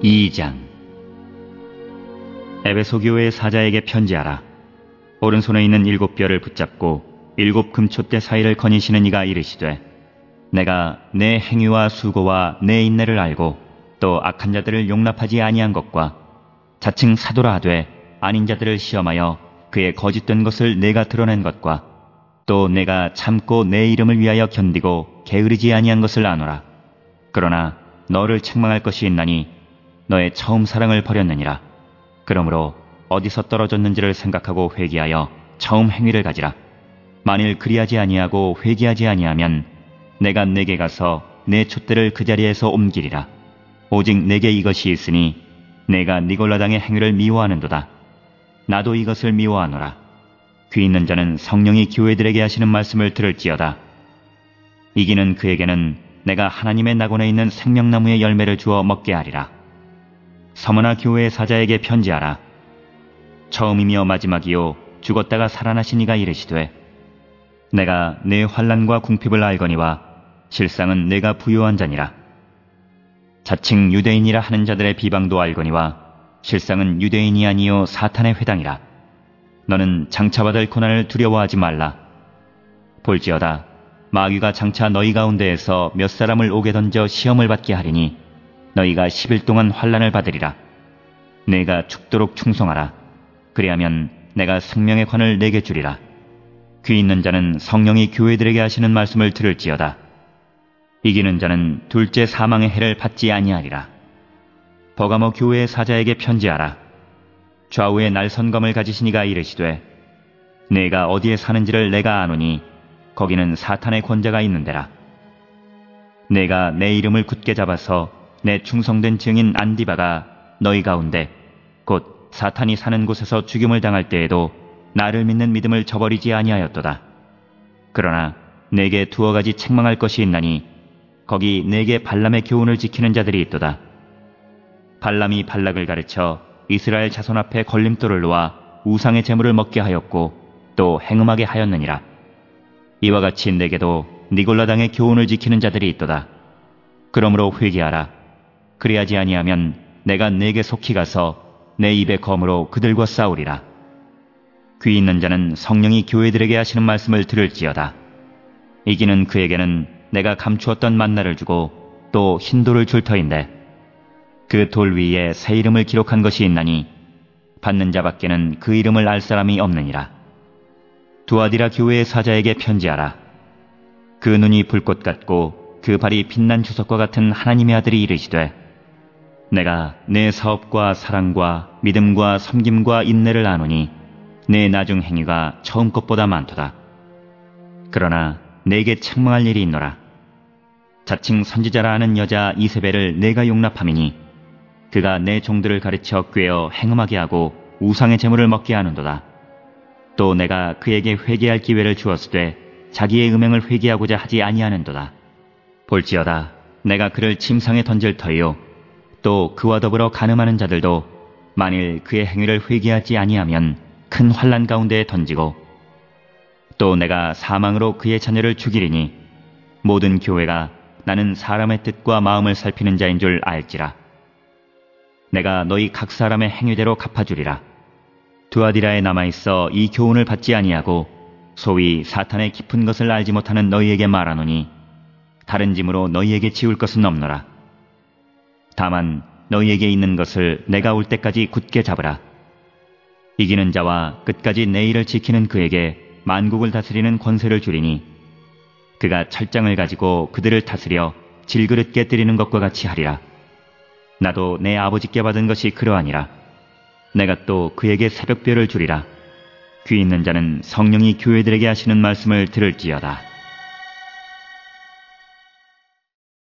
2장. 에베소 교회의 사자에게 편지하라. 오른손에 있는 7뼈를 붙잡고 7 금촛대 사이를 거니시는 이가 이르시되, 내가 내 행위와 수고와 내 인내를 알고 또 악한 자들을 용납하지 아니한 것과 자칭 사도라 하되 아닌 자들을 시험하여 그의 거짓된 것을 내가 드러낸 것과 또 내가 참고 내 이름을 위하여 견디고 게으르지 아니한 것을 아노라. 그러나 너를 책망할 것이 있나니 너의 처음 사랑을 버렸느니라. 그러므로 어디서 떨어졌는지를 생각하고 회개하여 처음 행위를 가지라. 만일 그리하지 아니하고 회개하지 아니하면 내가 내게 가서 내 촛대를 그 자리에서 옮기리라. 오직 내게 이것이 있으니 내가 니골라당의 행위를 미워하는도다. 나도 이것을 미워하노라. 귀 있는 자는 성령이 교회들에게 하시는 말씀을 들을지어다. 이기는 그에게는 내가 하나님의 낙원에 있는 생명나무의 열매를 주어 먹게 하리라. 서머나 교회의 사자에게 편지하라. 처음이며 마지막이요 죽었다가 살아나신 이가 이르시되, 내가 내 환난과 궁핍을 알거니와 실상은 내가 부요한 자니라. 자칭 유대인이라 하는 자들의 비방도 알거니와 실상은 유대인이 아니요 사탄의 회당이라. 너는 장차 받을 고난을 두려워하지 말라. 볼지어다 마귀가 장차 너희 가운데에서 몇 사람을 옥에 던져 시험을 받게 하리니 너희가 10일 동안 환난을 받으리라. 내가 죽도록 충성하라. 그리하면 내가 생명의 관을 내게 주리라. 귀 있는 자는 성령이 교회들에게 하시는 말씀을 들을지어다. 이기는 자는 둘째 사망의 해를 받지 아니하리라. 버가모 교회의 사자에게 편지하라. 좌우에 날선검을 가지신 이가 이르시되, 내가 어디에 사는지를 내가 아노니 거기는 사탄의 권자가 있는 데라. 내가 내 이름을 굳게 잡아서 내 충성된 증인 안디바가 너희 가운데 곧 사탄이 사는 곳에서 죽임을 당할 때에도 나를 믿는 믿음을 저버리지 아니하였도다. 그러나 내게 두어 가지 책망할 것이 있나니 거기 내게 발람의 교훈을 지키는 자들이 있도다. 발람이 발락을 가르쳐 이스라엘 자손 앞에 걸림돌을 놓아 우상의 제물을 먹게 하였고 또 행음하게 하였느니라. 이와 같이 내게도 니골라당의 교훈을 지키는 자들이 있도다. 그러므로 회개하라. 그리하지 아니하면 내가 내게 속히 가서 내 입의 검으로 그들과 싸우리라. 귀 있는 자는 성령이 교회들에게 하시는 말씀을 들을지어다. 이기는 그에게는 내가 감추었던 만나를 주고 또 흰돌을 줄 터인데 그 돌 위에 새 이름을 기록한 것이 있나니 받는 자밖에는 그 이름을 알 사람이 없느니라. 두아디라 교회의 사자에게 편지하라. 그 눈이 불꽃 같고 그 발이 빛난 주석과 같은 하나님의 아들이 이르시되, 내가 내 사업과 사랑과 믿음과 섬김과 인내를 아노니 내 나중 행위가 처음 것보다 많도다. 그러나 내게 책망할 일이 있노라. 자칭 선지자라 하는 여자 이세벨을 내가 용납함이니 그가 내 종들을 가르쳐 꾀어 행음하게 하고 우상의 제물을 먹게 하는도다. 또 내가 그에게 회개할 기회를 주었으되 자기의 음행을 회개하고자 하지 아니하는도다. 볼지어다 내가 그를 침상에 던질 터이요 또 그와 더불어 간음하는 자들도 만일 그의 행위를 회개하지 아니하면 큰 환난 가운데에 던지고 또 내가 사망으로 그의 자녀를 죽이리니 모든 교회가 나는 사람의 뜻과 마음을 살피는 자인 줄 알지라. 내가 너희 각 사람의 행위대로 갚아주리라. 두아디라에 남아있어 이 교훈을 받지 아니하고 소위 사탄의 깊은 것을 알지 못하는 너희에게 말하노니 다른 짐으로 너희에게 지울 것은 없노라. 다만 너희에게 있는 것을 내가 올 때까지 굳게 잡으라. 이기는 자와 끝까지 내 일을 지키는 그에게 만국을 다스리는 권세를 주리니 그가 철장을 가지고 그들을 다스려 질그릇 깨뜨리는 것과 같이 하리라. 나도 내 아버지께 받은 것이 그러하니라. 내가 또 그에게 새벽별을 주리라. 귀 있는 자는 성령이 교회들에게 하시는 말씀을 들을지어다.